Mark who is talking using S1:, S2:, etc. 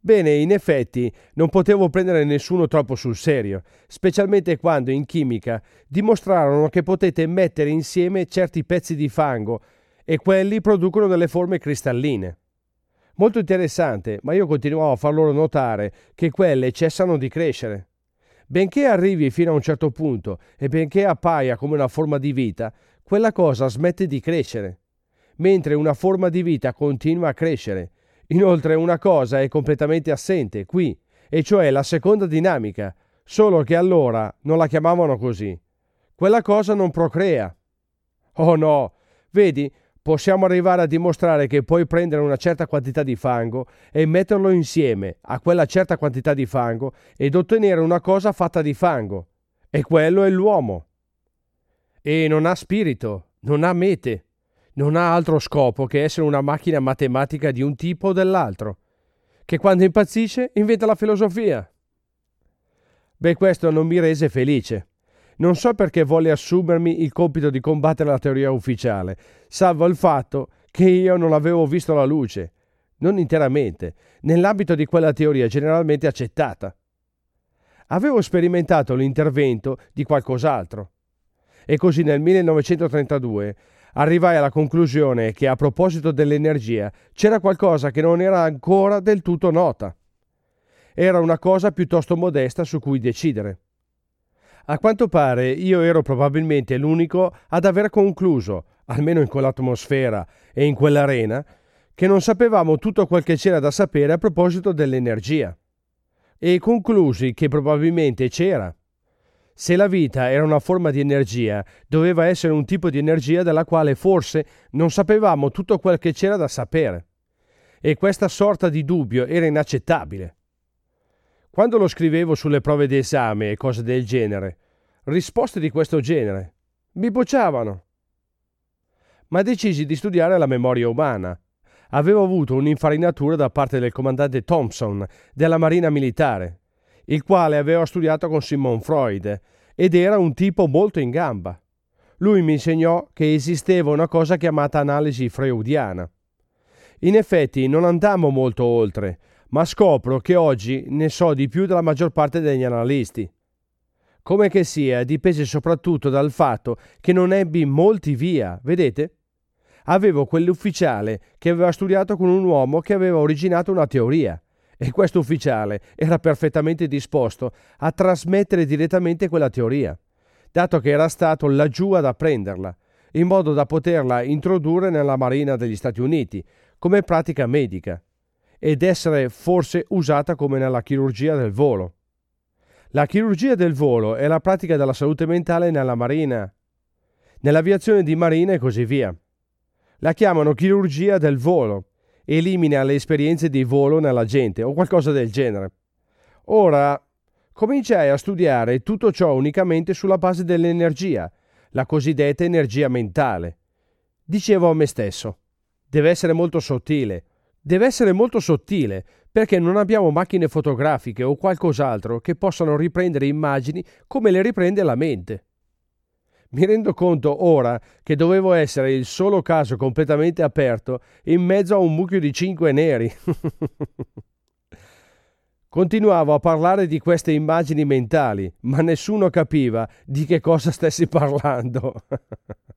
S1: Bene, in effetti non potevo prendere nessuno troppo sul serio, specialmente quando in chimica dimostrarono che potete mettere insieme certi pezzi di fango e quelli producono delle forme cristalline. Molto interessante, ma io continuavo a far loro notare che quelle cessano di crescere. Benché arrivi fino a un certo punto e benché appaia come una forma di vita, quella cosa smette di crescere, mentre una forma di vita continua a crescere. Inoltre una cosa è completamente assente qui, e cioè la seconda dinamica, solo che allora non la chiamavano così. Quella cosa non procrea. Oh no, vedi, possiamo arrivare a dimostrare che puoi prendere una certa quantità di fango e metterlo insieme a quella certa quantità di fango ed ottenere una cosa fatta di fango. E quello è l'uomo. E non ha spirito, non ha mete. Non ha altro scopo che essere una macchina matematica di un tipo o dell'altro, che quando impazzisce inventa la filosofia. Beh, questo non mi rese felice. Non so perché volle assumermi il compito di combattere la teoria ufficiale, salvo il fatto che io non avevo visto la luce, non interamente, nell'ambito di quella teoria generalmente accettata. Avevo sperimentato l'intervento di qualcos'altro. E così nel 1932 arrivai alla conclusione che a proposito dell'energia c'era qualcosa che non era ancora del tutto nota. Era una cosa piuttosto modesta su cui decidere. A quanto pare io ero probabilmente l'unico ad aver concluso, almeno in quell'atmosfera e in quell'arena, che non sapevamo tutto quel che c'era da sapere a proposito dell'energia. E conclusi che probabilmente c'era. Se la vita era una forma di energia, doveva essere un tipo di energia della quale forse non sapevamo tutto quel che c'era da sapere. E questa sorta di dubbio era inaccettabile. Quando lo scrivevo sulle prove d'esame e cose del genere, risposte di questo genere, mi bocciavano. Ma decisi di studiare la memoria umana. Avevo avuto un'infarinatura da parte del comandante Thompson della Marina Militare, il quale aveva studiato con Sigmund Freud ed era un tipo molto in gamba. Lui mi insegnò che esisteva una cosa chiamata analisi freudiana. In effetti non andammo molto oltre, ma scopro che oggi ne so di più della maggior parte degli analisti. Come che sia, dipese soprattutto dal fatto che non ebbi molti via, vedete? Avevo quell'ufficiale che aveva studiato con un uomo che aveva originato una teoria, e questo ufficiale era perfettamente disposto a trasmettere direttamente quella teoria, dato che era stato laggiù ad apprenderla, in modo da poterla introdurre nella Marina degli Stati Uniti come pratica medica, ed essere forse usata come nella chirurgia del volo. La chirurgia del volo è la pratica della salute mentale nella Marina, nell'aviazione di Marina e così via. La chiamano chirurgia del volo, elimina le esperienze di volo nella gente o qualcosa del genere. Ora, cominciai a studiare tutto ciò unicamente sulla base dell'energia, la cosiddetta energia mentale. Dicevo a me stesso, deve essere molto sottile, perché non abbiamo macchine fotografiche o qualcos'altro che possano riprendere immagini come le riprende la mente. Mi rendo conto ora che dovevo essere il solo caso completamente aperto in mezzo a un mucchio di 5 neri. Continuavo a parlare di queste immagini mentali, ma nessuno capiva di che cosa stessi parlando.